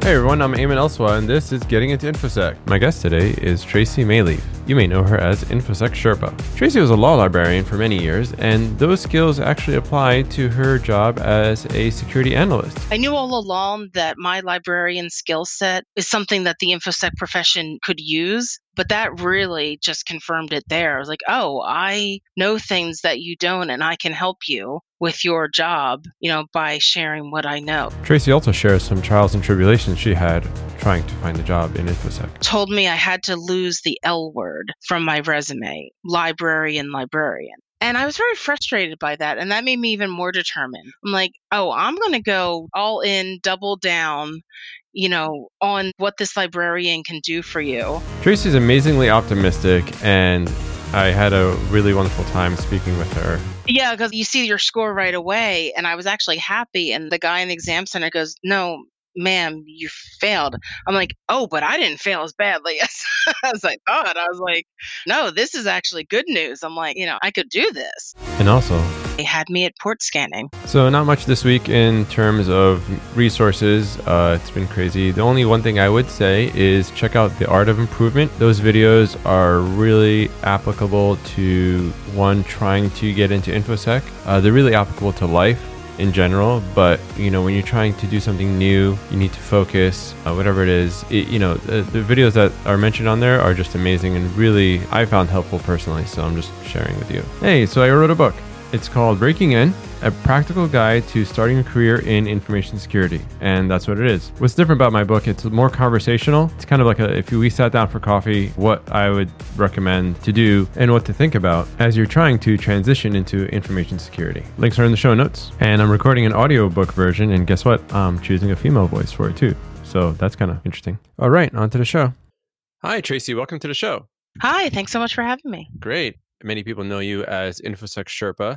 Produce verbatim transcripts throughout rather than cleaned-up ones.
Hey everyone, I'm Eamon Elswa, and this is Getting Into InfoSec. My guest today is Tracy Mayleaf. You may know her as InfoSec Sherpa. Tracy was a law librarian for many years, and those skills actually apply to her job as a security analyst. I knew all along that my librarian skill set is something that the InfoSec profession could use, but that really just confirmed it there. I was like, oh, I know things that you don't, and I can help you with your job, you know, by sharing what I know. Tracy also shares some trials and tribulations she had trying to find a job in InfoSec. Told me I had to lose the L word from my resume, librarian, librarian. And I was very frustrated by that. And that made me even more determined. I'm like, oh, I'm going to go all in, double down, you know, on what this librarian can do for you. Tracy's amazingly optimistic, and I had a really wonderful time speaking with her. Yeah, because you see your score right away. And I was actually happy. And the guy in the exam center goes, no, ma'am, you failed. I'm like, oh, but I didn't fail as badly as I thought. I was like, no, this is actually good news. I'm like, you know, I could do this. And also, They had me at port scanning. so not much this week in terms of resources. Uh, it's been crazy. The only one thing I would say is check out The Art of Improvement. Those videos are really applicable to one trying to get into InfoSec. Uh, they're really applicable to life in general, but you know, when you're trying to do something new, you need to focus, uh, whatever it is. It, you know, the, the videos that are mentioned on there are just amazing and really I found helpful personally, so I'm just sharing with you. Hey, so I wrote a book. It's called Breaking In, a practical guide to starting a career in information security. And that's what it is. What's different about my book, it's more conversational. It's kind of like a, if we sat down for coffee, what I would recommend to do and what to think about as you're trying to transition into information security. Links are in the show notes. And I'm recording an audiobook version, and guess what? I'm choosing a female voice for it too. So that's kind of interesting. All right, on to the show. Hi, Tracy. Welcome to the show. Hi, thanks so much for having me. Great. Many people know you as InfoSec Sherpa.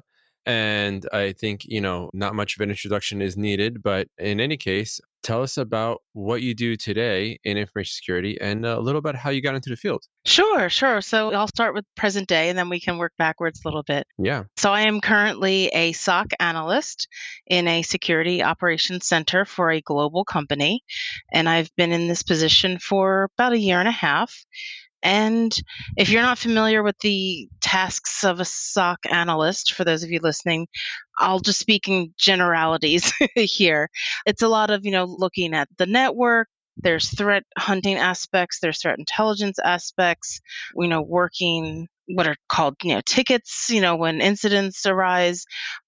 And I think, you know, not much of an introduction is needed, but in any case, tell us about what you do today in information security and a little bit how you got into the field. Sure, sure. So I'll start with present day and then we can work backwards a little bit. Yeah. So I am currently a S O C analyst in a security operations center for a global company. And I've been in this position for about a year and a half. And if you're not familiar with the tasks of a S O C analyst, for those of you listening, I'll just speak in generalities here. It's a lot of, you know, looking at the network. There's threat hunting aspects. There's threat intelligence aspects, you know, working what are called, you know, tickets, you know, when incidents arise.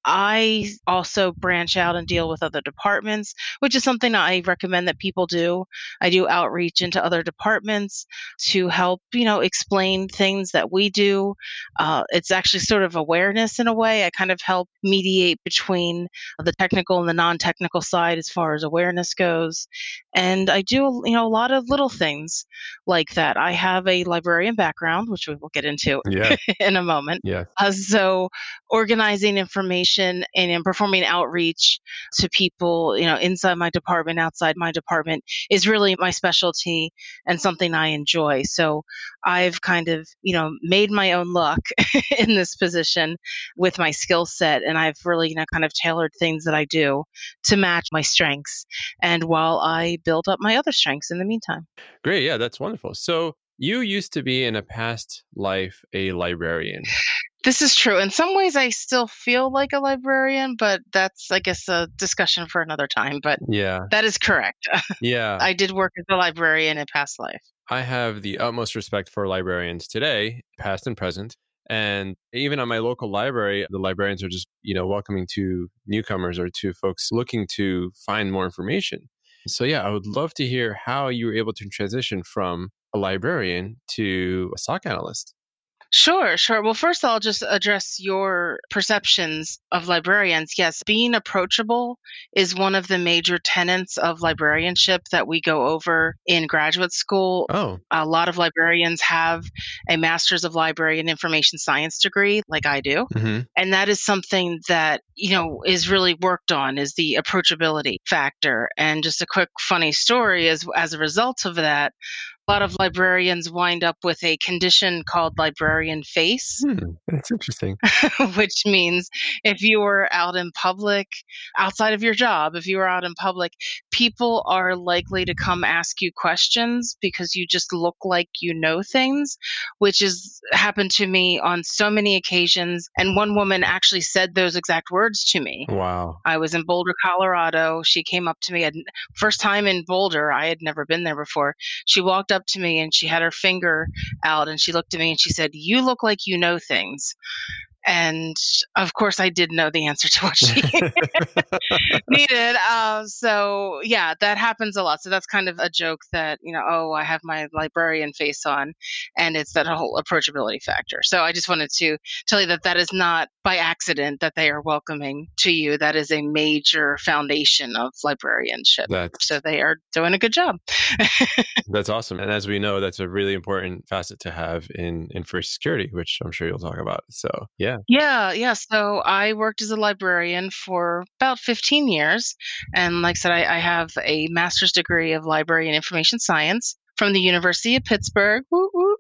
I also branch out and deal with other departments, which is something I recommend that people do. I do outreach into other departments to help, you know, explain things that we do. Uh, it's actually sort of awareness in a way. I kind of help mediate between the technical and the non-technical side as far as awareness goes. And I do, you know, a lot of little things like that. I have a librarian background, which we will get into Yeah. in a moment. Yeah. Uh, so organizing information and, and performing outreach to people, you know, inside my department, outside my department is really my specialty and something I enjoy. So I've kind of, you know, made my own luck in this position with my skill set. And I've really, you know, kind of tailored things that I do to match my strengths. And while I build up my other strengths in the meantime. Great. Yeah, that's wonderful. So you used to be in a past life a librarian. This is true. In some ways, I still feel like a librarian, but that's, I guess, a discussion for another time. But Yeah. that is correct. Yeah. I did work as a librarian in past life. I have the utmost respect for librarians today, past and present. And even on my local library, the librarians are just, you know, welcoming to newcomers or to folks looking to find more information. So yeah, I would love to hear how you were able to transition from a librarian to a S O C analyst. Sure, sure. Well, first I'll just address your perceptions of librarians. Yes, being approachable is one of the major tenets of librarianship that we go over in graduate school. Oh, A lot of librarians have a Master's of Library and Information Science degree, like I do. hmm And that is something that, you know, is really worked on, is the approachability factor. And just a quick funny story is as a result of that, a lot of librarians wind up with a condition called librarian face, hmm, that's interesting. which means if you were out in public, outside of your job, if you were out in public, people are likely to come ask you questions because you just look like you know things, which has happened to me on so many occasions. And one woman actually said those exact words to me. Wow. I was in Boulder, Colorado. She came up to me. I'd, first time in Boulder. I had never been there before. She walked up to me and she had her finger out and she looked at me and she said, "You look like you know things." And of course, I did know the answer to what she needed. Uh, so yeah, that happens a lot. So that's kind of a joke that, you know, oh, I have my librarian face on, and it's that whole approachability factor. So I just wanted to tell you that that is not by accident that they are welcoming to you. That is a major foundation of librarianship. That's So they are doing a good job. That's awesome. And as we know, that's a really important facet to have in information security, which I'm sure you'll talk about. So yeah. Yeah, yeah. So I worked as a librarian for about fifteen years. And like I said, I, I have a master's degree of library and information science from the University of Pittsburgh. Woo, woo.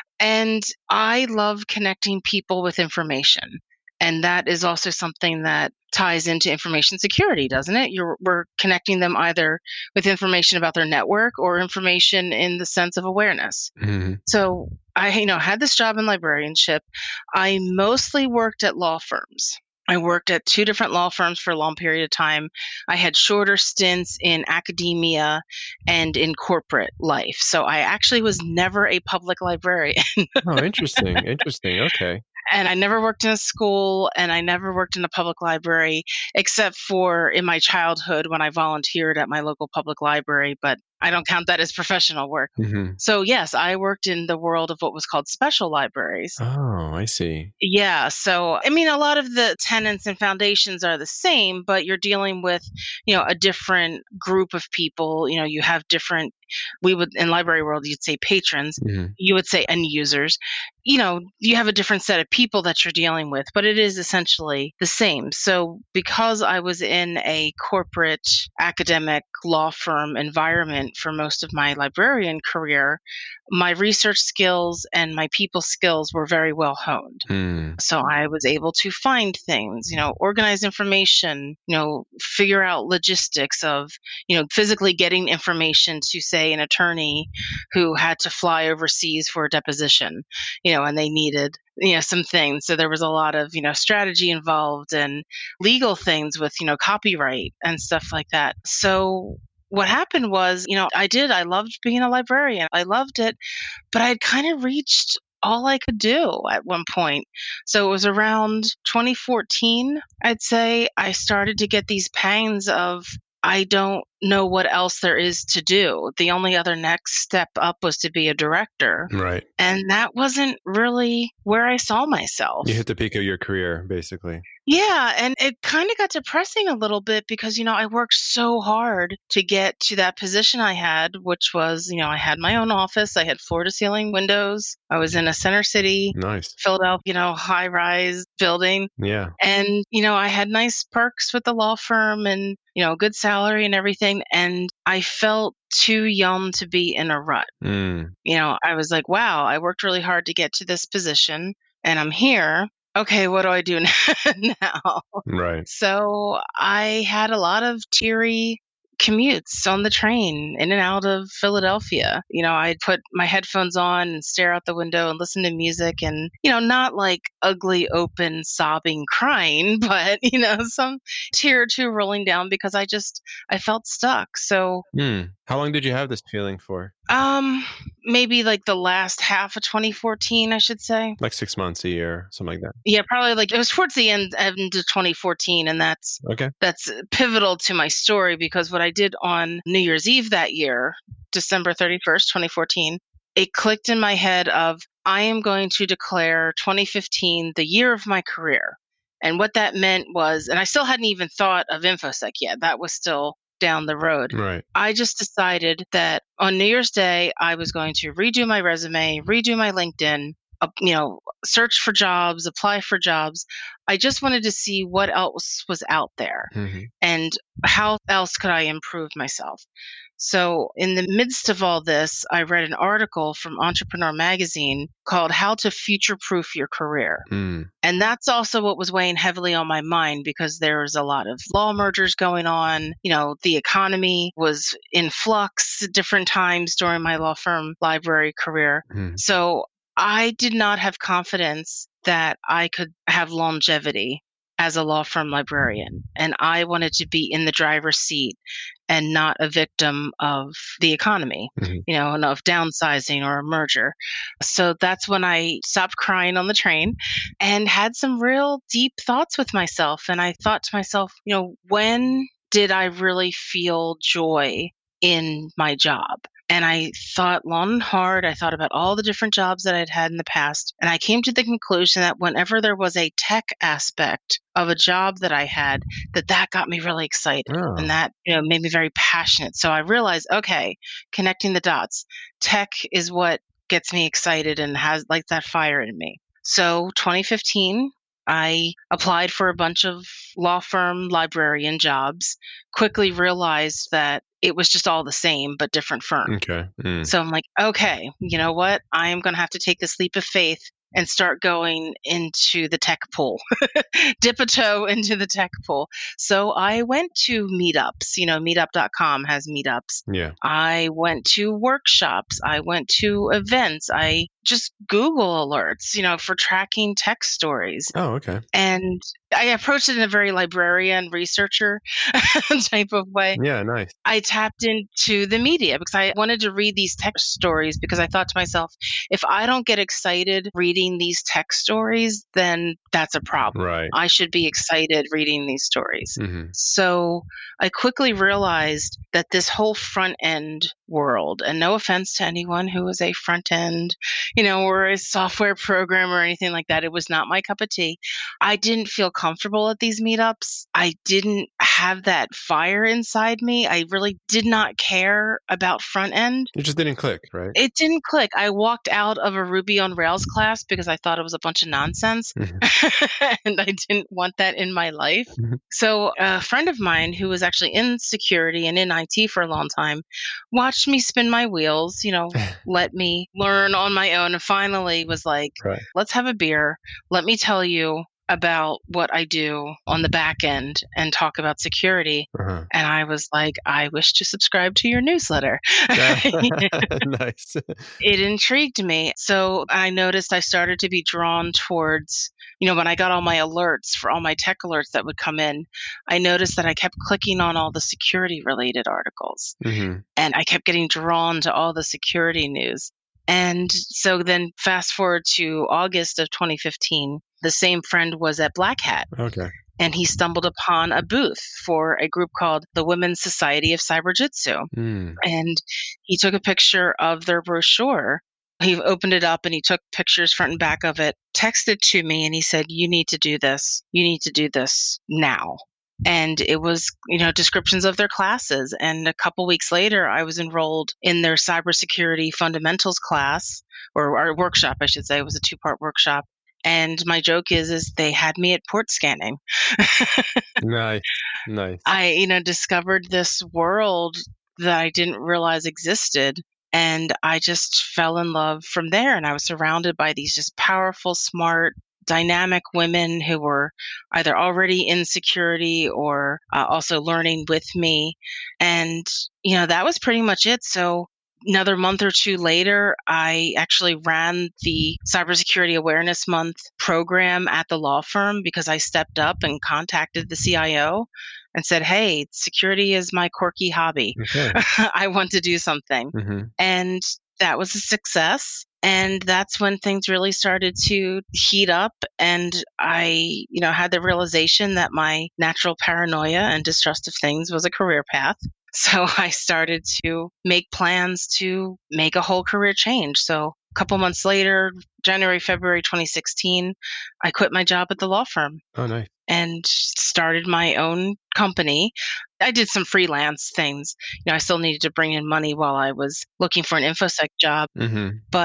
And I love connecting people with information. And that is also something that ties into information security, doesn't it? You're, we're connecting them either with information about their network or information in the sense of awareness. Mm-hmm. So I, you know, had this job in librarianship. I mostly worked at law firms. I worked at two different law firms for a long period of time. I had shorter stints in academia and in corporate life. So I actually was never a public librarian. Oh, interesting. Interesting. Okay. And I never worked in a school and I never worked in a public library, except for in my childhood when I volunteered at my local public library, but I don't count that as professional work. Mm-hmm. So yes, I worked in the world of what was called special libraries. Oh, I see. Yeah. So, I mean, a lot of the tenants and foundations are the same, but you're dealing with, you know, a different group of people. You know, you have different, we would, in library world, you'd say patrons, Mm-hmm. you would say end users. You know, you have a different set of people that you're dealing with, but it is essentially the same. So, because I was in a corporate academic law firm environment for most of my librarian career, my research skills and my people skills were very well honed. Mm. So I was able to find things, you know, organize information, you know, figure out logistics of, you know, physically getting information to, say, an attorney who had to fly overseas for a deposition, you know, and they needed, you know, some things. So there was a lot of, you know, strategy involved and legal things with, you know, copyright and stuff like that. So what happened was, you know, I did, I loved being a librarian. I loved it, but I had kind of reached all I could do at one point. So it was around twenty fourteen, I'd say, I started to get these pangs of, I don't know what else there is to do. The only other next step up was to be a director. Right. And that wasn't really where I saw myself. You hit the peak of your career, basically. Yeah, and it kind of got depressing a little bit because, you know, I worked so hard to get to that position I had, which was, you know, I had my own office. I had floor to ceiling windows. I was in a center city, Nice. Philadelphia, you know, high rise building. Yeah. And, you know, I had nice perks with the law firm and, you know, good salary and everything. And I felt too young to be in a rut. Mm. You know, I was like, wow, I worked really hard to get to this position and I'm here. Okay, what do I do now? Right. So I had a lot of teary commutes on the train in and out of Philadelphia. You know, I'd put my headphones on and stare out the window and listen to music and, you know, not like ugly, open, sobbing, crying, but, you know, some tear or two rolling down because I just, I felt stuck. So, Mm. How long did you have this feeling for? um, maybe like the last half of twenty fourteen, I should say. Like six months, a year, something like that. Yeah, probably like it was towards the end, end of twenty fourteen, and that's Okay. that's pivotal to my story because what I did on New Year's Eve that year, December thirty-first, twenty fourteen, it clicked in my head of I am going to declare twenty fifteen the year of my career. And what that meant was, and I still hadn't even thought of InfoSec yet. That was still down the road. Right. I just decided that on New Year's Day, I was going to redo my resume, redo my LinkedIn, uh, you know, search for jobs, apply for jobs. I just wanted to see what else was out there Mm-hmm. and how else could I improve myself. So, in the midst of all this, I read an article from Entrepreneur Magazine called How to Future Proof Your Career. Mm. And that's also what was weighing heavily on my mind because there was a lot of law mergers going on. You know, the economy was in flux at different times during my law firm library career. Mm. So I did not have confidence that I could have longevity as a law firm librarian. And I wanted to be in the driver's seat and not a victim of the economy, Mm-hmm. you know, and of downsizing or a merger. So that's when I stopped crying on the train and had some real deep thoughts with myself. And I thought to myself, you know, when did I really feel joy in my job? And I thought long and hard. I thought about all the different jobs that I'd had in the past. And I came to the conclusion that whenever there was a tech aspect of a job that I had, that that got me really excited. Oh. And that, you know, made me very passionate. So I realized, okay, connecting the dots, tech is what gets me excited and has like that fire in me. So twenty fifteen, I applied for a bunch of law firm librarian jobs, quickly realized that it was just all the same, but different firm. Okay. Mm. So I'm like, okay, you know what? I am going to have to take this leap of faith and start going into the tech pool, dip a toe into the tech pool. So I went to meetups, you know, meetup dot com has meetups. Yeah. I went to workshops. I went to events. I just Google alerts, you know, for tracking tech stories. Oh, okay. And I approached it in a very librarian researcher type of way. Yeah, nice. I tapped into the media because I wanted to read these tech stories because I thought to myself, if I don't get excited reading these tech stories, then that's a problem. Right. I should be excited reading these stories. Mm-hmm. So I quickly realized that this whole front end world, and no offense to anyone who is a front end, you know, or a software programmer or anything like that, it was not my cup of tea. I didn't feel comfortable at these meetups. I didn't have that fire inside me. I really did not care about front end. It just didn't click, right? It didn't click. I walked out of a Ruby on Rails class because I thought it was a bunch of nonsense Mm-hmm. and I didn't want that in my life. Mm-hmm. So a friend of mine who was actually in security and in I T for a long time watched me spin my wheels, you know, let me learn on my own, and finally was like, Right. let's have a beer. Let me tell you about what I do on the back end and talk about security. Uh-huh. And I was like, I wish to subscribe to your newsletter. Nice. It intrigued me. So I noticed I started to be drawn towards, you know, when I got all my alerts for all my tech alerts that would come in, I noticed that I kept clicking on all the security related articles. Mm-hmm. And I kept getting drawn to all the security news. And so then fast forward to August of twenty fifteen, the same friend was at Black Hat. Okay. And he stumbled upon a booth for a group called the Women's Society of Cyber Jitsu. Mm. And he took a picture of their brochure. He opened it up and he took pictures front and back of it, texted to me, and he said, you need to do this. You need to do this now. And it was, you know, descriptions of their classes. And a couple weeks later, I was enrolled in their cybersecurity fundamentals class, or our workshop, I should say. It was a two-part workshop. And my joke is, is they had me at port scanning. Nice. Nice. I, you know, discovered this world that I didn't realize existed. And I just fell in love from there. And I was surrounded by these just powerful, smart, dynamic women who were either already in security or uh, also learning with me. And, you know, that was pretty much it. So another month or two later, I actually ran the Cybersecurity Awareness Month program at the law firm because I stepped up and contacted the C I O and said, hey, security is my quirky hobby. Okay. I want to do something. Mm-hmm. And that was a success. And that's when things really started to heat up. And I, you know, had the realization that my natural paranoia and distrust of things was a career path. So I started to make plans to make a whole career change. So a couple months later, January, February twenty sixteen, I quit my job at the law firm. Oh, nice. And started my own company. I did some freelance things. You know, I still needed to bring in money while I was looking for an InfoSec job. Mm-hmm. But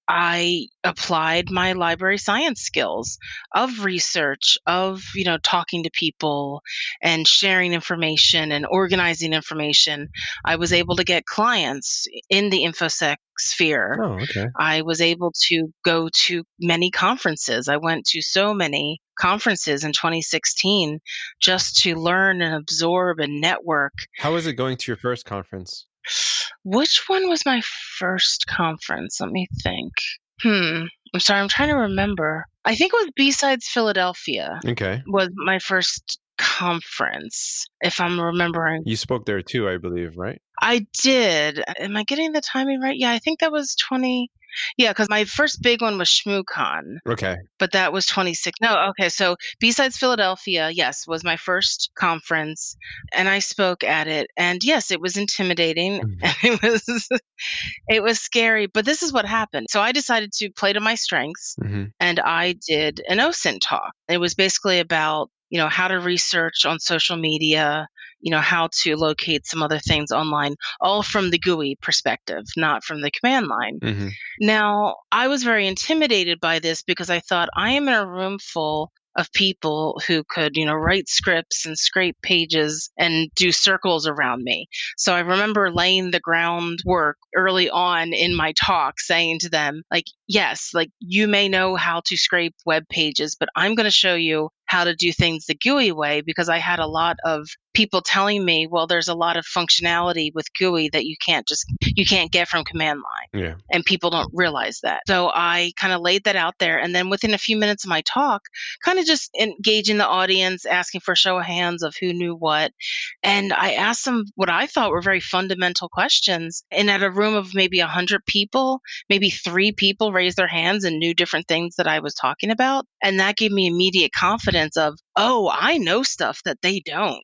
I applied my library science skills of research, of, you know, talking to people and sharing information and organizing information. I was able to get clients in the InfoSec sphere. Oh, okay. I was able to go to many conferences. I went to so many conferences in twenty sixteen just to learn and absorb and network. How was it going to your first conference? Which one was my first conference? Let me think. Hmm. I'm sorry, I'm trying to remember. I think it was B-Sides Philadelphia Okay. was my first conference, if I'm remembering. You spoke there too, I believe, right? I did. Am I getting the timing right? Yeah, I think that was twenty. Yeah, because my first big one was ShmooCon, Okay. but that was twenty-six. No, okay. So B-Sides Philadelphia, yes, was my first conference, and I spoke at it. And yes, it was intimidating, and it was it was scary. But this is what happened. So I decided to play to my strengths, Mm-hmm. and I did an O S I N talk. It was basically about, you know, how to research on social media, you know, how to locate some other things online, all from the G U I perspective, not from the command line. Mm-hmm. Now, I was very intimidated by this because I thought I am in a room full of people who could, you know, write scripts and scrape pages and do circles around me. So I remember laying the groundwork early on in my talk, saying to them, like, yes, like you may know how to scrape web pages, but I'm going to show you how to do things the G U I way, because I had a lot of people telling me, well, there's a lot of functionality with G U I that you can't just, you can't get from command line. Yeah. And people don't realize that. So I kind of laid that out there. And then within a few minutes of my talk, kind of just engaging the audience, asking for a show of hands of who knew what. And I asked them what I thought were very fundamental questions. And at a room of maybe one hundred people, maybe three people raised their hands and knew different things that I was talking about. And that gave me immediate confidence of, oh, I know stuff that they don't.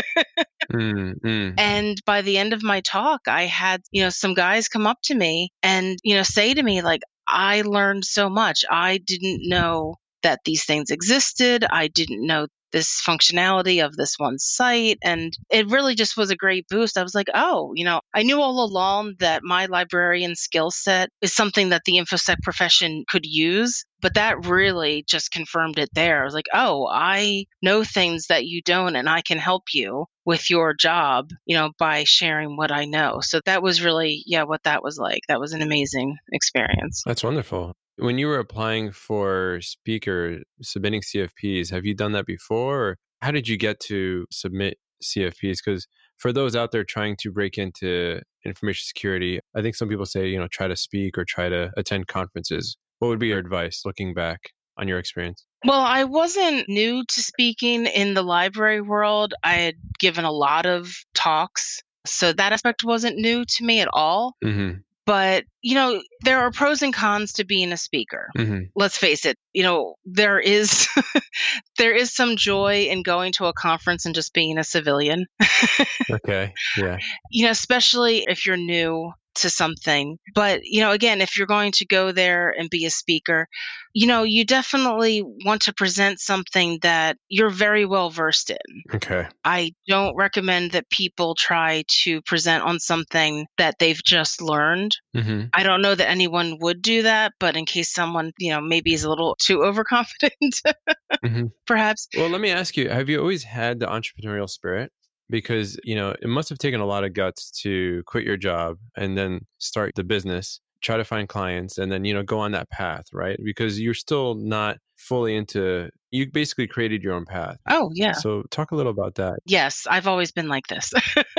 Mm-hmm. And by the end of my talk, I had, you know, some guys come up to me and, you know, say to me, like, I learned so much. I didn't know that these things existed. I didn't know this functionality of this one site. And it really just was a great boost. I was like, oh, you know, I knew all along that my librarian skill set is something that the InfoSec profession could use. But that really just confirmed it there. I was like, oh, I know things that you don't, and I can help you with your job, you know, by sharing what I know. So that was really, yeah, what that was like. That was an amazing experience. That's wonderful. When you were applying for speaker, submitting C F Ps, have you done that before? Or how did you get to submit C F Ps? Because for those out there trying to break into information security, I think some people say, you know, try to speak or try to attend conferences. What would be your advice looking back on your experience? Well, I wasn't new to speaking in the library world. I had given a lot of talks, so that aspect wasn't new to me at all. Mm-hmm. But, you know, there are pros and cons to being a speaker. Mm-hmm. Let's face it, you know, there is there is some joy in going to a conference and just being a civilian. Okay. Yeah. You know, especially if you're new to something. But, you know, again, if you're going to go there and be a speaker, you know, you definitely want to present something that you're very well versed in. Okay. I don't recommend that people try to present on something that they've just learned. Mm-hmm. I don't know that anyone would do that, but in case someone, you know, maybe is a little too overconfident, Mm-hmm. perhaps. Well, let me ask you, have you always had the entrepreneurial spirit? Because, you know, it must have taken a lot of guts to quit your job and then start the business, try to find clients, and then, you know, go on that path, right? Because you're still not fully into, you basically created your own path. Oh, yeah. So talk a little about that. Yes, I've always been like this.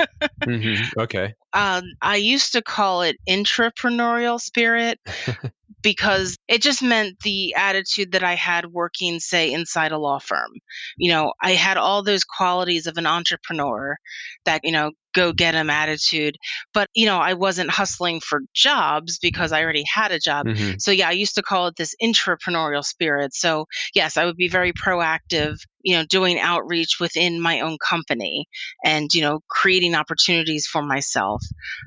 Mm-hmm. Okay. Um, I used to call it intrapreneurial spirit because it just meant the attitude that I had working, say, inside a law firm. You know, I had all those qualities of an entrepreneur, that, you know, go get 'em attitude. But, you know, I wasn't hustling for jobs because I already had a job. Mm-hmm. So, yeah, I used to call it this intrapreneurial spirit. So, yes, I would be very proactive, you know, doing outreach within my own company and, you know, creating opportunities for myself.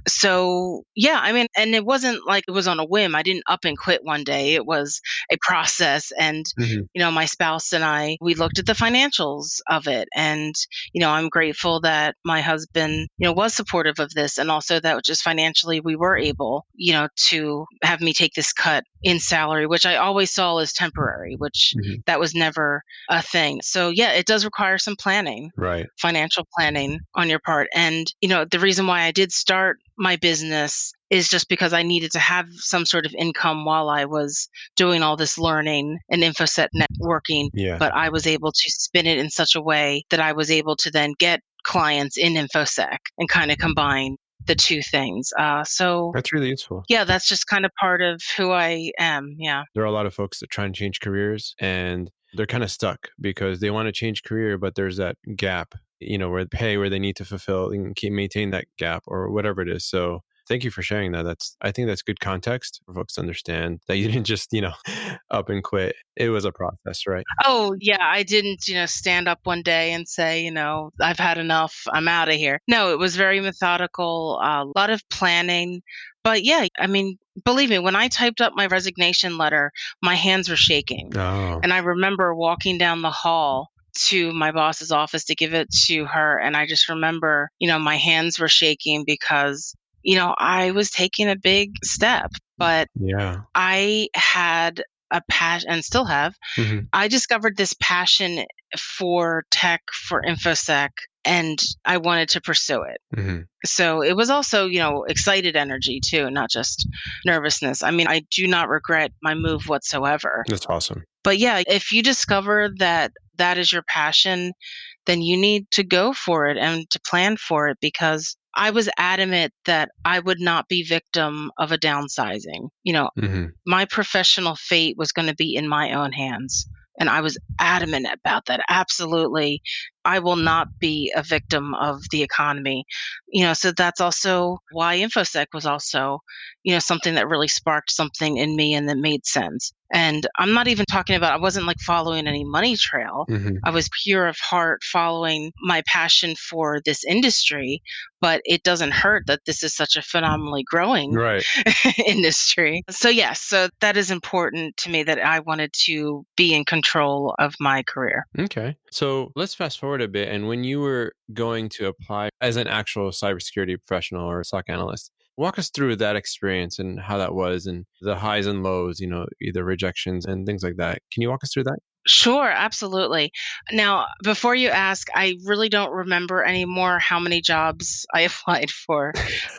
So, yeah, I mean, and it wasn't like it was on a whim. I didn't up and quit one day. It was a process. And, Hmm. you know, my spouse and I, we looked at the financials of it. And, you know, I'm grateful that my husband, you know, was supportive of this. And also that just financially we were able, you know, to have me take this cut in salary, which I always saw as temporary, which Hmm. that was never a thing. So, yeah, it does require some planning, Right. financial planning on your part. And, you know, the reason why I did start my business is just because I needed to have some sort of income while I was doing all this learning and InfoSec networking. Yeah. But I was able to spin it in such a way that I was able to then get clients in InfoSec and kind of combine the two things. Uh, so That's really useful. yeah, that's just kind of part of who I am. Yeah. There are a lot of folks that try and change careers and they're kind of stuck because they want to change career, but there's that gap, you know, where pay where they need to fulfill and keep maintain that gap or whatever it is. So thank you for sharing that. That's I think that's good context for folks to understand that you didn't just, you know, up and quit. It was a process, right? Oh, yeah, I didn't, you know, stand up one day and say, you know, I've had enough, I'm out of here. No, it was very methodical, a lot of planning. But yeah, I mean, believe me, when I typed up my resignation letter, my hands were shaking. Oh, And I remember walking down the hall to my boss's office to give it to her. And I just remember, you know, my hands were shaking because, you know, I was taking a big step, but yeah. I had a passion and still have. Hmm. I discovered this passion for tech, for InfoSec, and I wanted to pursue it. Hmm. So it was also, you know, excited energy too, not just nervousness. I mean, I do not regret my move whatsoever. That's awesome. But yeah, if you discover that that is your passion, then you need to go for it and to plan for it, because I was adamant that I would not be victim of a downsizing. You know, Hmm. my professional fate was going to be in my own hands. And I was adamant about that. Absolutely. I will not be a victim of the economy. You know, so that's also why InfoSec was also, you know, something that really sparked something in me and that made sense. And I'm not even talking about, I wasn't like following any money trail. Hmm. I was pure of heart following my passion for this industry, but it doesn't hurt that this is such a phenomenally growing Right. industry. So yes, so that is important to me, that I wanted to be in control of my career. Okay. So let's fast forward a bit. And when you were going to apply as an actual cybersecurity professional or S O C analyst, walk us through that experience and how that was and the highs and lows, you know, either rejections and things like that. Can you walk us through that? Sure, absolutely. Now, before you ask, I really don't remember anymore how many jobs I applied for.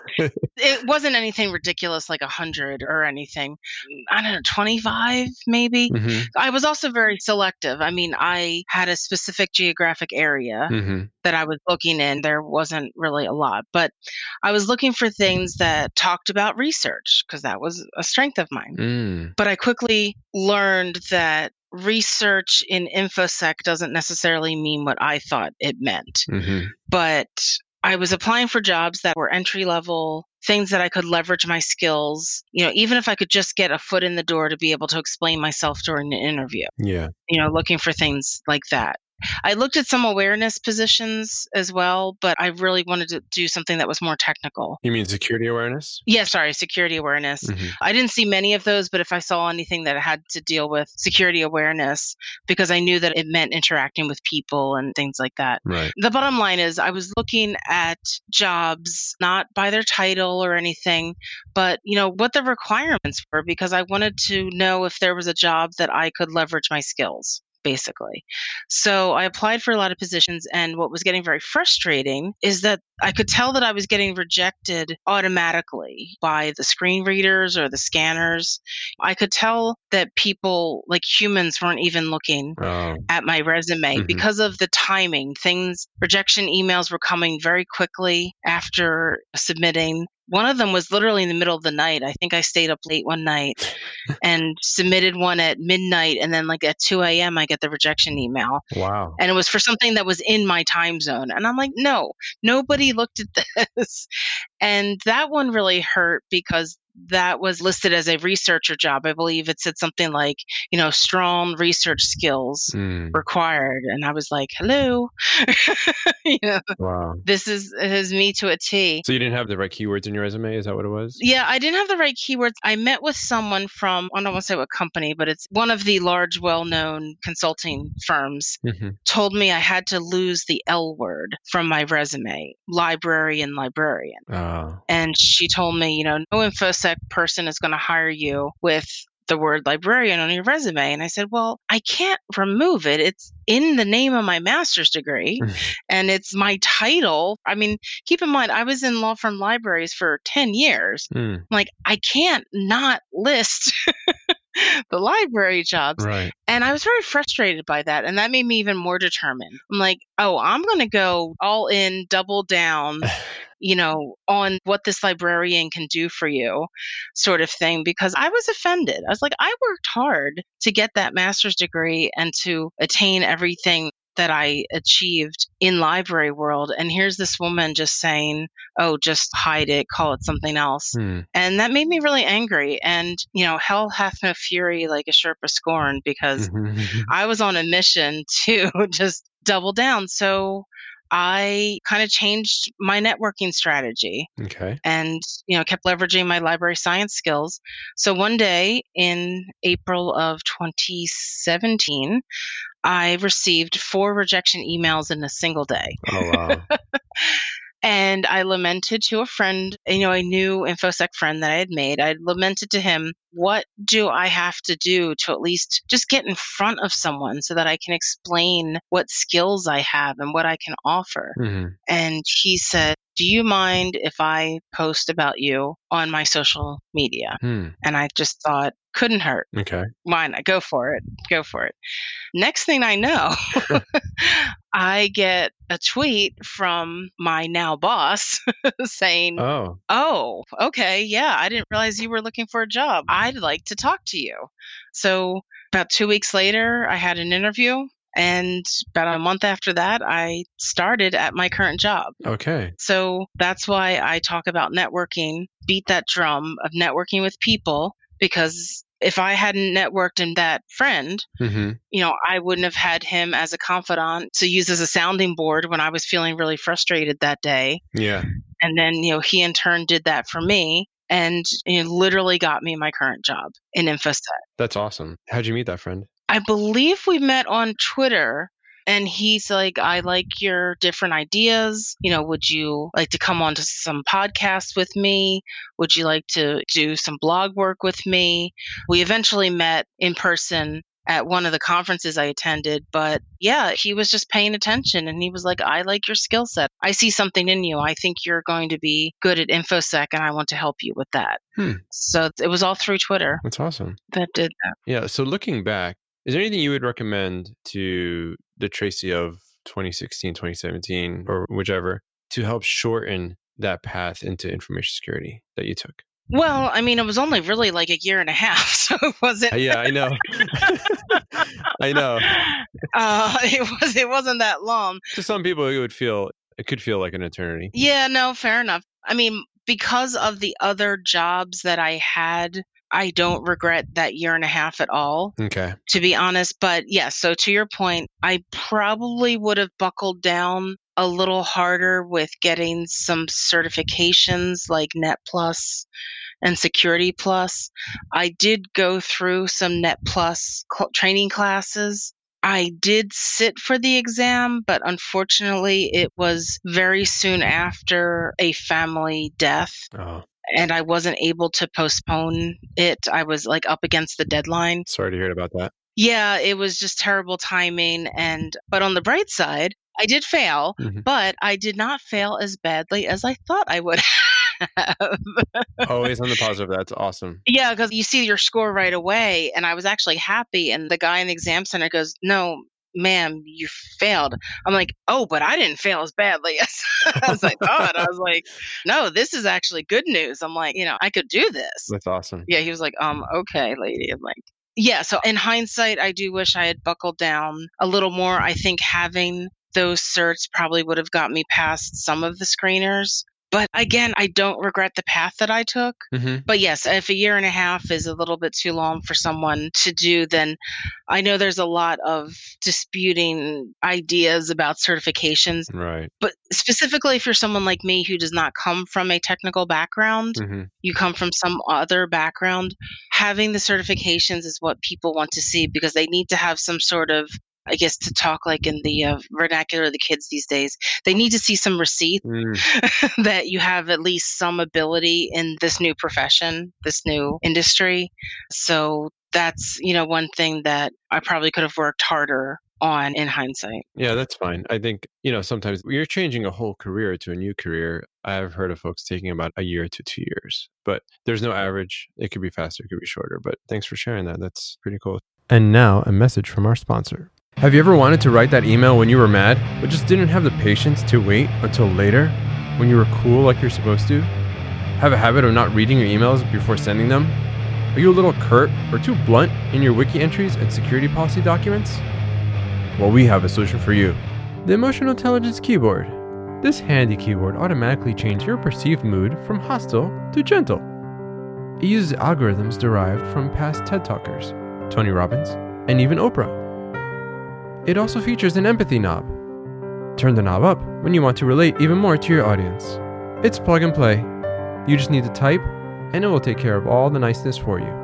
It wasn't anything ridiculous like a hundred or anything. I don't know, twenty-five maybe. Hmm. I was also very selective. I mean, I had a specific geographic area Hmm. that I was looking in. There wasn't really a lot, but I was looking for things that talked about research because that was a strength of mine. Mm. But I quickly learned that research in InfoSec doesn't necessarily mean what I thought it meant. Hmm. But I was applying for jobs that were entry level, things that I could leverage my skills, you know, even if I could just get a foot in the door to be able to explain myself during an interview, Yeah. you know, looking for things like that. I looked at some awareness positions as well, but I really wanted to do something that was more technical. You mean security awareness? Yeah, sorry, security awareness. Hmm. I didn't see many of those, but if I saw anything that had to deal with security awareness, because I knew that it meant interacting with people and things like that. Right. The bottom line is I was looking at jobs not by their title or anything, but you know what the requirements were, because I wanted to know if there was a job that I could leverage my skills, basically. So I applied for a lot of positions, and what was getting very frustrating is that I could tell that I was getting rejected automatically by the screen readers or the scanners. I could tell that people, like humans, weren't even looking Oh. at my resume Mhm. because of the timing. Things, rejection emails were coming very quickly after submitting. One of them was literally in the middle of the night. I think I stayed up late one night and submitted one at midnight. And then, like at two a.m., I get the rejection email. Wow. And it was for something that was in my time zone. And I'm like, no, nobody looked at this. And that one really hurt because that was listed as a researcher job. I believe it said something like, you know, strong research skills Mm. required. And I was like, hello. You know, Wow. this is, is me to a T. So you didn't have the right keywords in your resume? Is that what it was? Yeah, I didn't have the right keywords. I met with someone from, I don't want to say what company, but it's one of the large, well-known consulting firms, Mm-hmm. told me I had to lose the L word from my resume, library and librarian. Oh. And she told me, you know, no InfoSec person is going to hire you with the word librarian on your resume. And I said, well, I can't remove it. It's in the name of my master's degree and it's my title. I mean, keep in mind, I was in law firm libraries for ten years. Mm. Like, I can't not list the library jobs. Right. And I was very frustrated by that. And that made me even more determined. I'm like, oh, I'm going to go all in, double down, you know, on what this librarian can do for you, sort of thing, because I was offended. I was like, I worked hard to get that master's degree and to attain everything that I achieved in library world. And here's this woman just saying, oh, just hide it, call it something else. Hmm. And that made me really angry. And, you know, hell hath no fury like a Sherpa scorn, because I was on a mission to just double down. So I kind of changed my networking strategy. Okay. And, you know, kept leveraging my library science skills. So one day in April of twenty seventeen, I received four rejection emails in a single day. Oh, wow. And I lamented to a friend, you know, a new InfoSec friend that I had made. I lamented to him, what do I have to do to at least just get in front of someone so that I can explain what skills I have and what I can offer? Mm-hmm. And he said, do you mind if I post about you on my social media? Hmm. And I just thought, couldn't hurt. Okay. Why not? Go for it. Go for it. Next thing I know, I get a tweet from my now boss saying, Oh. oh, okay. Yeah, I didn't realize you were looking for a job. I'd like to talk to you. So about two weeks later, I had an interview. And about a month after that, I started at my current job. Okay. So that's why I talk about networking, beat that drum of networking with people, because if I hadn't networked in that friend, Mm-hmm. you know, I wouldn't have had him as a confidant to use as a sounding board when I was feeling really frustrated that day. Yeah. And then, you know, he in turn did that for me and, you know, literally got me my current job in InfoSec. That's awesome. How'd you meet that friend? I believe we met on Twitter. And he's like, I like your different ideas. You know, would you like to come on to some podcasts with me? Would you like to do some blog work with me? We eventually met in person at one of the conferences I attended. But yeah, he was just paying attention and he was like, I like your skill set. I see something in you. I think you're going to be good at InfoSec and I want to help you with that. Hmm. So it was all through Twitter That's awesome. that did that. Yeah. So looking back, is there anything you would recommend to the Tracy of twenty sixteen, twenty seventeen, or whichever, to help shorten that path into information security that you took? Well, I mean, it was only really like a year and a half, so it wasn't. Yeah, I know. I know. Uh, it was. It wasn't that long. To some people, it would feel it could feel like an eternity. Yeah. No. Fair enough. I mean, because of the other jobs that I had, I don't regret that year and a half at all, Okay. to be honest. But yes, yeah, so to your point, I probably would have buckled down a little harder with getting some certifications like Net Plus and Security Plus. I did go through some Net Plus cl- training classes. I did sit for the exam, but unfortunately, it was very soon after a family death. Oh. And I wasn't able to postpone it. I was like up against the deadline. Sorry to hear about that. Yeah, it was just terrible timing. And, but on the bright side, I did fail, mm-hmm. but I did not fail as badly as I thought I would have. Always on the positive. That's awesome. Yeah, because you see your score right away. And I was actually happy. And the guy in the exam center goes, no, ma'am, you failed. I'm like, oh, but I didn't fail as badly as, as I thought. I was like, no, this is actually good news. I'm like, you know, I could do this. That's awesome. Yeah, he was like, um, okay, lady. I'm like, yeah. So in hindsight, I do wish I had buckled down a little more. I think having those certs probably would have got me past some of the screeners. But again, I don't regret the path that I took. Mm-hmm. But yes, if a year and a half is a little bit too long for someone to do, then I know there's a lot of disputing ideas about certifications. Right. But specifically, if you're someone like me who does not come from a technical background, Mm-hmm. you come from some other background, having the certifications is what people want to see because they need to have some sort of, I guess, to talk like in the uh, vernacular of the kids these days, they need to see some receipts Mm. that you have at least some ability in this new profession, this new industry. So that's, you know, one thing that I probably could have worked harder on in hindsight. Yeah, that's fine. I think, you know, sometimes when you're changing a whole career to a new career, I've heard of folks taking about a year to two years, but there's no average. It could be faster, it could be shorter, but thanks for sharing that. That's pretty cool. And now a message from our sponsor. Have you ever wanted to write that email when you were mad, but just didn't have the patience to wait until later when you were cool like you're supposed to? Have a habit of not reading your emails before sending them? Are you a little curt or too blunt in your wiki entries and security policy documents? Well, we have a solution for you. The Emotional Intelligence Keyboard. This handy keyboard automatically changes your perceived mood from hostile to gentle. It uses algorithms derived from past TED Talkers, Tony Robbins, and even Oprah. It also features an empathy knob. Turn the knob up when you want to relate even more to your audience. It's plug and play. You just need to type, and it will take care of all the niceness for you.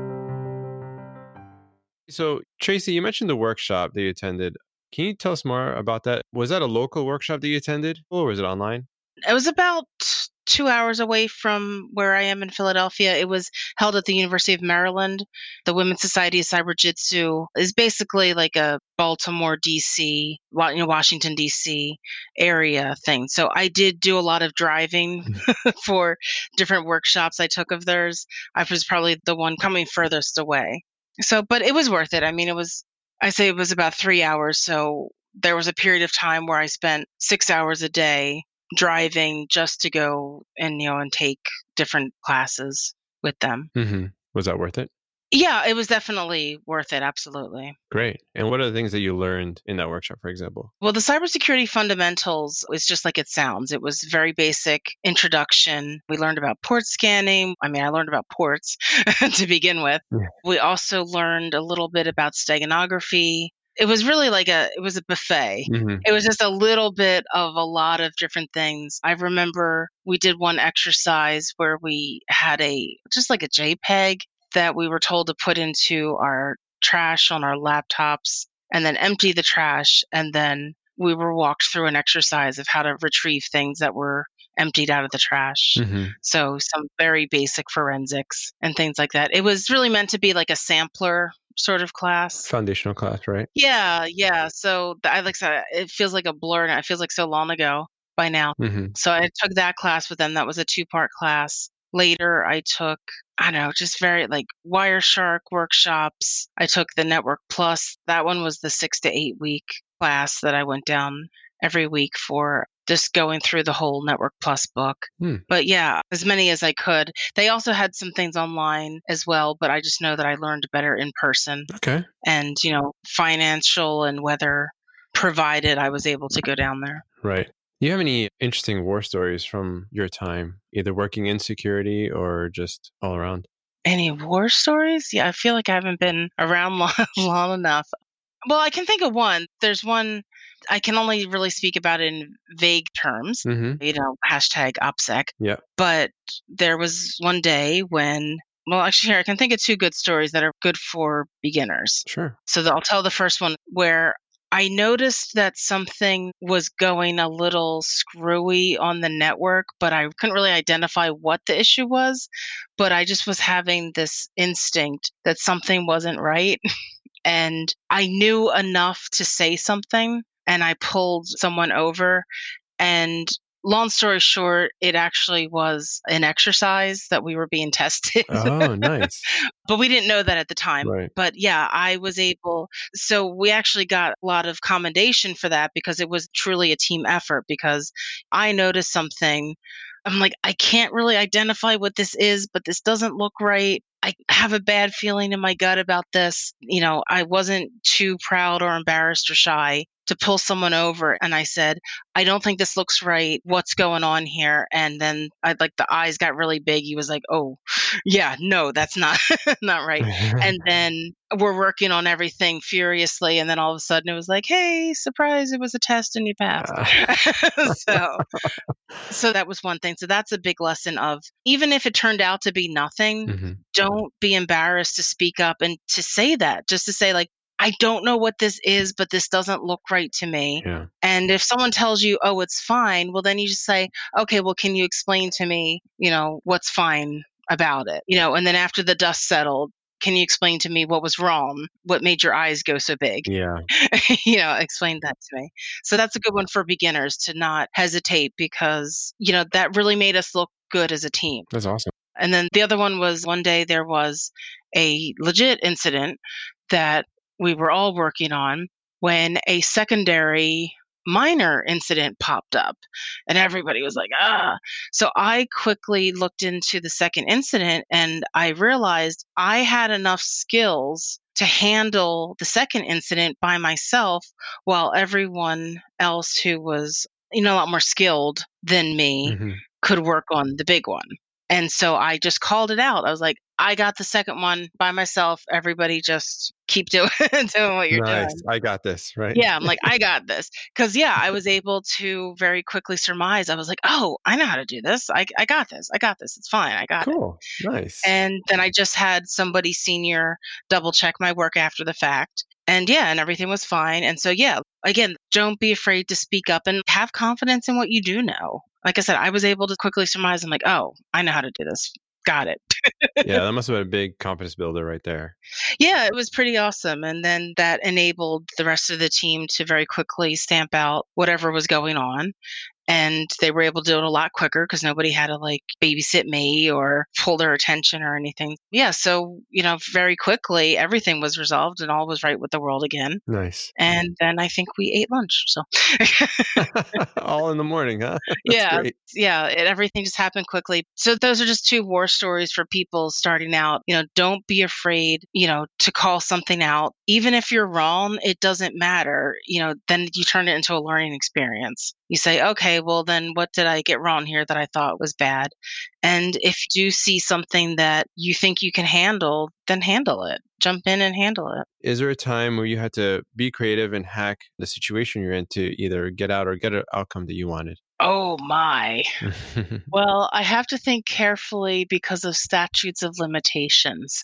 So, Tracy, you mentioned the workshop that you attended. Can you tell us more about that? Was that a local workshop that you attended, or was it online? It was about two hours away from where I am in Philadelphia. It was held at the University of Maryland. The Women's Society of Cyber Jitsu is basically like a Baltimore, D C, you know, Washington, D C area thing. So I did do a lot of driving for different workshops I took of theirs. I was probably the one coming furthest away. So, but it was worth it. I mean, it was, I say it was about three hours. So there was a period of time where I spent six hours a day driving just to go and, you know, and take different classes with them. Mm-hmm. Was that worth it? Yeah, it was definitely worth it. Absolutely. Great. And what are the things that you learned in that workshop, for example? Well, the cybersecurity fundamentals is just like it sounds. It was very basic introduction. We learned about port scanning. I mean, I learned about ports to begin with. Yeah. We also learned a little bit about steganography. It was really like a, it was a buffet. Mm-hmm. It was just a little bit of a lot of different things. I remember we did one exercise where we had a, just like a JPEG that we were told to put into our trash on our laptops and then empty the trash. And then we were walked through an exercise of how to retrieve things that were emptied out of the trash. Mm-hmm. So some very basic forensics and things like that. It was really meant to be like a sampler sort of class. Foundational class, right? Yeah, yeah. So th- I like said, it feels like a blur now. It feels like so long ago by now. Mm-hmm. So I took that class with them. That was a two-part class. Later, I took, I don't know, just very like Wireshark workshops. I took the Network Plus. That one was the six to eight week class that I went down every week for just going through the whole Network Plus book. Hmm. But yeah, as many as I could. They also had some things online as well, but I just know that I learned better in person. Okay. And, you know, financial and weather provided, I was able to go down there. Right. Do you have any interesting war stories from your time, either working in security or just all around? Any war stories? Yeah, I feel like I haven't been around long, long enough. Well, I can think of one. There's one, I can only really speak about it in vague terms, Mm-hmm. you know, hashtag OPSEC. Yeah. But there was one day when, well, actually, here, I can think of two good stories that are good for beginners. Sure. So I'll tell the first one where I noticed that something was going a little screwy on the network, but I couldn't really identify what the issue was. But I just was having this instinct that something wasn't right. And I knew enough to say something, and I pulled someone over. And long story short, it actually was an exercise that we were being tested. Oh, nice. But we didn't know that at the time. Right. But yeah, I was able. So we actually got a lot of commendation for that because it was truly a team effort, because I noticed something. I'm like, I can't really identify what this is, but this doesn't look right. I have a bad feeling in my gut about this. You know, I wasn't too proud or embarrassed or shy to pull someone over. And I said, I don't think this looks right. What's going on here? And then I like the eyes got really big. He was like, oh, yeah, no, that's not, not right. And then we're working on everything furiously. And then all of a sudden it was like, hey, surprise, it was a test and you passed. Uh, so so that was one thing. So that's a big lesson of, even if it turned out to be nothing, mhm. don't be embarrassed to speak up and to say that, just to say like, I don't know what this is, but this doesn't look right to me. Yeah. And if someone tells you, oh, it's fine, well, then you just say, okay, well, can you explain to me, you know, what's fine about it? You know, and then after the dust settled, can you explain to me what was wrong? What made your eyes go so big? Yeah. you know, explain that to me. So that's a good one for beginners, to not hesitate, because, you know, that really made us look good as a team. That's awesome. And then the other one was, one day there was a legit incident that we were all working on when a secondary minor incident popped up, and everybody was like, ah. So I quickly looked into the second incident and I realized I had enough skills to handle the second incident by myself, while everyone else who was, you know, a lot more skilled than me Mhm. could work on the big one. And so I just called it out. I was like, I got the second one by myself. Everybody just keep doing doing what you're Nice. doing. I got this, right? Yeah, I'm like, I got this. Because, yeah, I was able to very quickly surmise. I was like, oh, I know how to do this. I, I got this. I got this. It's fine. I got it. Cool. Nice. And then I just had somebody senior double check my work after the fact. And yeah, and everything was fine. And so, yeah, again, don't be afraid to speak up and have confidence in what you do know. Like I said, I was able to quickly surmise. I'm like, oh, I know how to do this. Got it. Yeah, that must have been a big confidence builder right there. Yeah, it was pretty awesome. And then that enabled the rest of the team to very quickly stamp out whatever was going on. And they were able to do it a lot quicker because nobody had to like babysit me or pull their attention or anything. Yeah. So, you know, very quickly, everything was resolved and all was right with the world again. Nice. And then I think we ate lunch. So, All in the morning, huh? That's yeah. great. Yeah. It, everything just happened quickly. So, those are just two war stories for people starting out. You know, don't be afraid, you know, to call something out. Even if you're wrong, it doesn't matter. You know, then you turn it into a learning experience. You say, okay, well, then what did I get wrong here that I thought was bad? And if you do see something that you think you can handle, then handle it. Jump in and handle it. Is there a time where you had to be creative and hack the situation you're in to either get out or get an outcome that you wanted? Oh, my. Well, I have to think carefully because of statutes of limitations.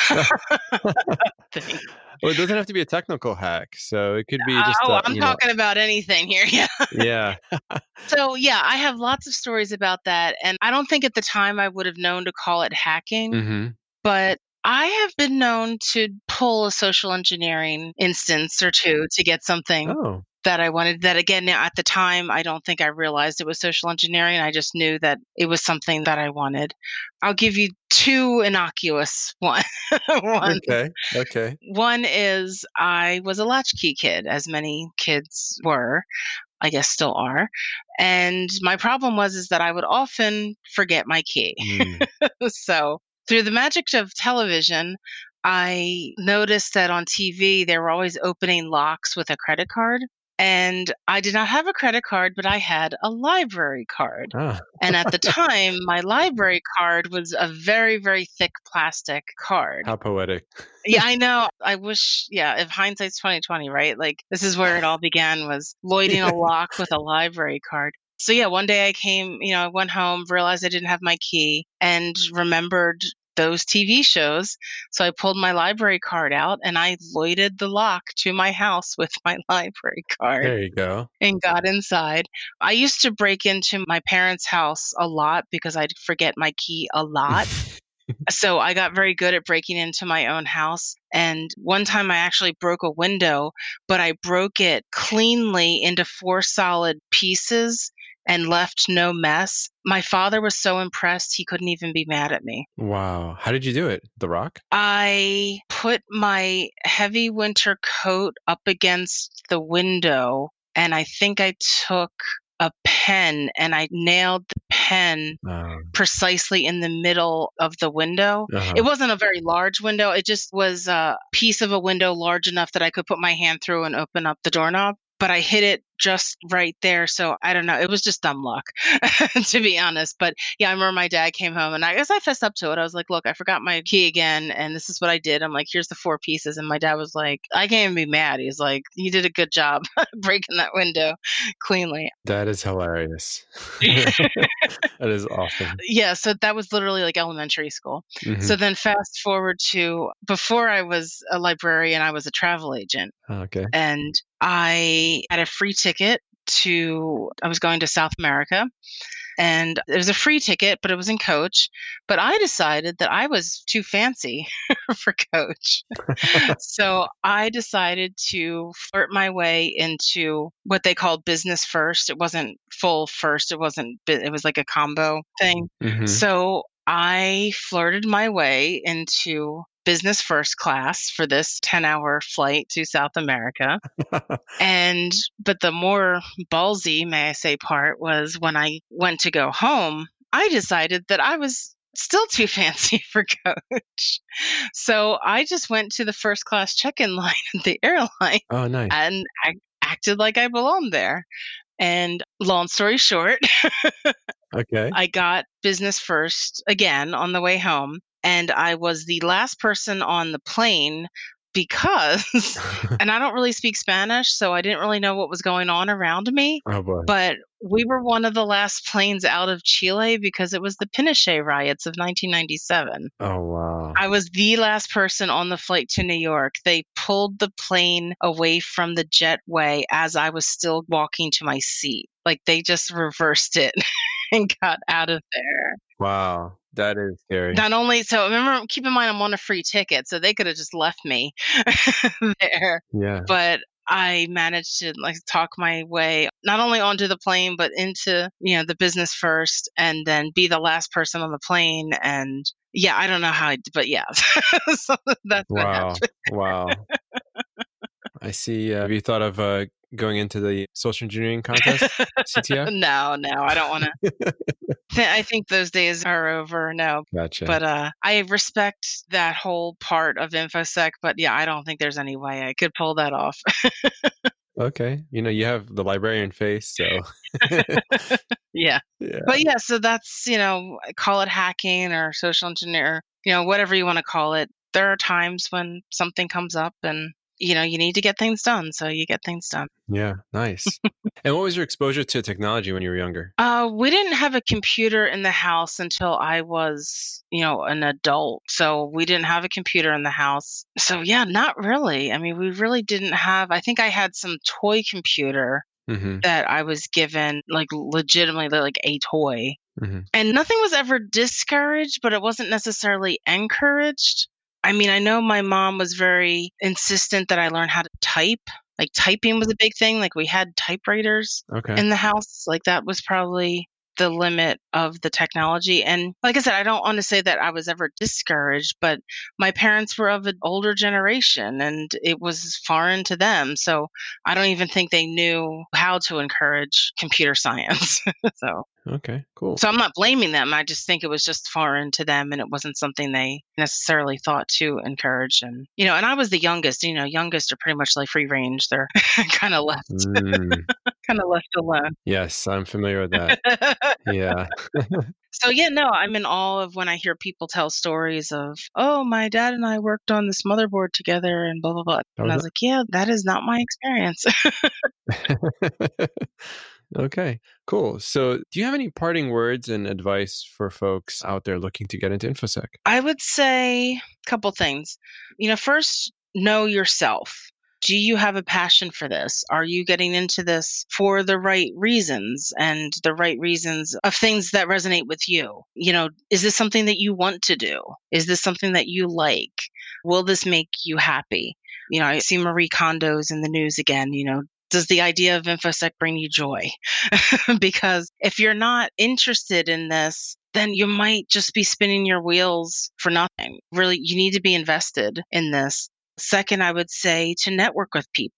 Think. Well, it doesn't have to be a technical hack. So it could be just, Oh, uh, I'm you know, talking about anything here. Yeah. yeah. So, yeah, I have lots of stories about that. And I don't think at the time I would have known to call it hacking, hmm but I have been known to pull a social engineering instance or two to get something Oh, that I wanted. That again, at the time, I don't think I realized it was social engineering. I just knew that it was something that I wanted. I'll give you two innocuous one. one. okay. Okay. One is I was a latchkey kid, as many kids were. I guess still are. And my problem was is that I would often forget my key. Mm. So through the magic of television, I noticed that on T V they were always opening locks with a credit card. And I did not have a credit card, but I had a library card. Ah, And at the time, my library card was a very, very thick plastic card. how poetic. Yeah, I know. I wish, yeah, if hindsight's twenty twenty, right? Like this is where it all began, was lloyding a lock with a library card. So yeah, one day I came, you know, I went home, realized I didn't have my key, and remembered those T V shows. So I pulled my library card out and I lloyded the lock to my house with my library card There you go. and got inside. I used to break into my parents' house a lot because I'd forget my key a lot. So I got very good at breaking into my own house. And one time I actually broke a window, but I broke it cleanly into four solid pieces and left no mess. My father was so impressed, he couldn't even be mad at me. Wow. How did you do it? The rock? I put my heavy winter coat up against the window, and I think I took a pen, and I nailed the pen Uh, precisely in the middle of the window. uh-huh. It wasn't a very large window. It just was a piece of a window large enough that I could put my hand through and open up the doorknob. But I hit it just right there. So I don't know. It was just dumb luck, to be honest. But yeah, I remember my dad came home and I guess I fessed up to it. I was like, look, I forgot my key again. And this is what I did. I'm like, here's the four pieces. And my dad was like, I can't even be mad. He's like, you did a good job breaking that window cleanly. That is hilarious. That is awesome. Yeah, so that was literally like elementary school. Mhm. So then fast forward to before I was a librarian, I was a travel agent. Okay. And I had a free ticket to, I was going to South America. And it was a free ticket, but it was in coach. But I decided that I was too fancy for coach. So I decided to flirt my way into what they called business first. It wasn't full first. It wasn't, bu- it was like a combo thing. Mhm. So I flirted my way into business first class for this ten hour flight to South America. And, but the more ballsy, may I say, part was when I went to go home, I decided that I was still too fancy for coach. So I just went to the first class check in line at the airline Oh, nice. and I acted like I belonged there. And long story short, Okay. I got business first again on the way home. And I was the last person on the plane because, and I don't really speak Spanish, so I didn't really know what was going on around me. Oh boy. But we were one of the last planes out of Chile because it was the Pinochet riots of nineteen ninety-seven. Oh wow. I was the last person on the flight to New York. They pulled the plane away from the jetway as I was still walking to my seat. Like they just reversed it and got out of there. Wow. That is scary. Not only so, remember, keep in mind I'm on a free ticket, so they could have just left me there. Yeah. But I managed to like talk my way not only onto the plane, but into, you know, the business first, and then be the last person on the plane. And yeah, I don't know how, I, but yeah, so that's what Wow. happened. Wow. I see. Uh, have you thought of uh, going into the social engineering contest, C T F? No, no, I don't want to. I think those days are over. No, Gotcha. but uh, I respect that whole part of InfoSec. But yeah, I don't think there's any way I could pull that off. Okay. You know, you have the librarian face, so. Yeah. Yeah. But yeah, so that's, you know, call it hacking or social engineer, you know, whatever you want to call it. There are times when something comes up and, you know, you need to get things done. So you get things done. Yeah. Nice. And what was your exposure to technology when you were younger? Uh, we didn't have a computer in the house until I was, you know, an adult. So we didn't have a computer in the house. So yeah, not really. I mean, we really didn't have, I think I had some toy computer Mm-hmm. that I was given, like legitimately like a toy. Mm-hmm. And nothing was ever discouraged, but it wasn't necessarily encouraged. I mean, I know my mom was very insistent that I learn how to type. Like typing was a big thing. Like we had typewriters Okay. in the house. Like that was probably the limit of the technology. And like I said, I don't want to say that I was ever discouraged, but my parents were of an older generation and it was foreign to them. So I don't even think they knew how to encourage computer science. so Okay. Cool. so I'm not blaming them. I just think it was just foreign to them and it wasn't something they necessarily thought to encourage. And, you know, and I was the youngest, you know, youngest are pretty much like free range. They're kind of left, Mm, kind of left alone. yes, I'm familiar with that. Yeah. So yeah, no, I'm in awe of when I hear people tell stories of, oh, my dad and I worked on this motherboard together and blah, blah, blah. And was I was like, yeah, that is not my experience. Okay, cool. So, do you have any parting words and advice for folks out there looking to get into InfoSec? I would say a couple things. You know, first, know yourself. Do you have a passion for this? Are you getting into this for the right reasons and the right reasons of things that resonate with you? You know, is this something that you want to do? Is this something that you like? Will this make you happy? You know, I see Marie Kondo's in the news again, you know, does the idea of InfoSec bring you joy? Because if you're not interested in this, then you might just be spinning your wheels for nothing. Really, you need to be invested in this. Second, I would say to network with people.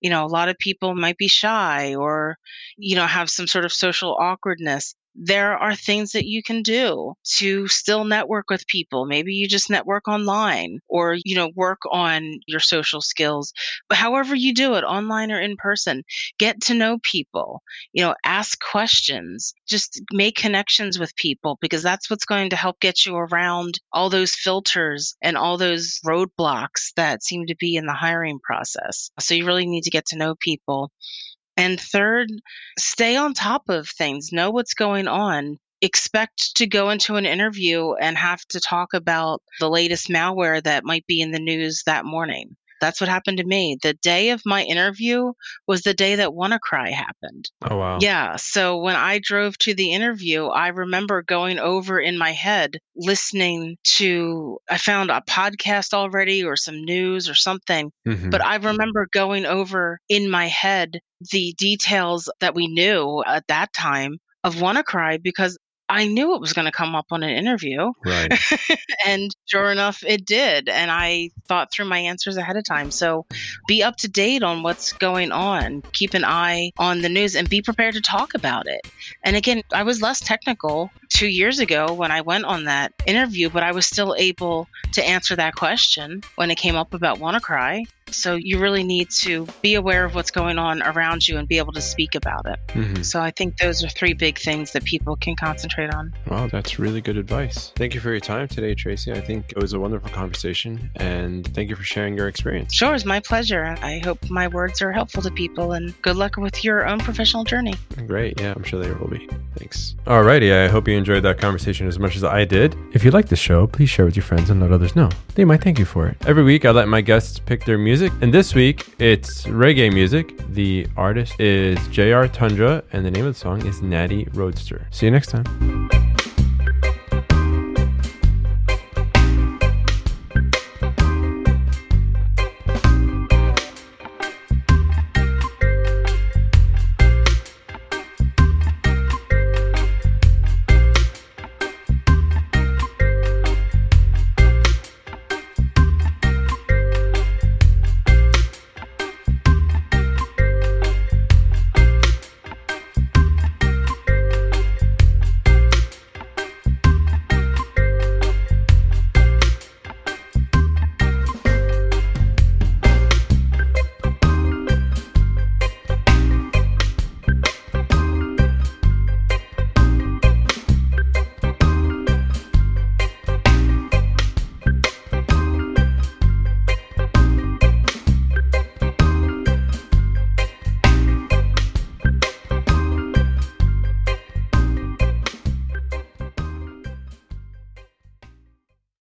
You know, a lot of people might be shy or, you know, have some sort of social awkwardness. There are things that you can do to still network with people. Maybe you just network online or, you know, work on your social skills. But however you do it, online or in person, get to know people, you know, ask questions, just make connections with people, because that's what's going to help get you around all those filters and all those roadblocks that seem to be in the hiring process. So you really need to get to know people. And third, stay on top of things, know what's going on. Expect to go into an interview and have to talk about the latest malware that might be in the news that morning. That's what happened to me. The day of my interview was the day that WannaCry happened. Oh, wow. Yeah. So when I drove to the interview, I remember going over in my head, listening to, I found a podcast already or some news or something. Mm-hmm. But I remember going over in my head the details that we knew at that time of WannaCry, because I knew it was going to come up on an interview. Right. And sure enough, it did. And I thought through my answers ahead of time. So be up to date on what's going on. Keep an eye on the news and be prepared to talk about it. And again, I was less technical two years ago when I went on that interview, but I was still able to answer that question when it came up about WannaCry. So you really need to be aware of what's going on around you and be able to speak about it. Mm-hmm. So I think those are three big things that people can concentrate on. Wow, that's really good advice. Thank you for your time today, Tracy. I think it was a wonderful conversation, and thank you for sharing your experience. Sure, it's my pleasure. I hope my words are helpful to people, and good luck with your own professional journey. Great. Yeah, I'm sure they will be. Thanks. Alrighty, I hope you enjoyed that conversation as much as I did. If you like the show, please share with your friends and let others know. They might thank you for it. Every week, I let my guests pick their music, and this week, it's reggae music. The artist is J R Tundra, and the name of the song is Natty Roadster. See you next time.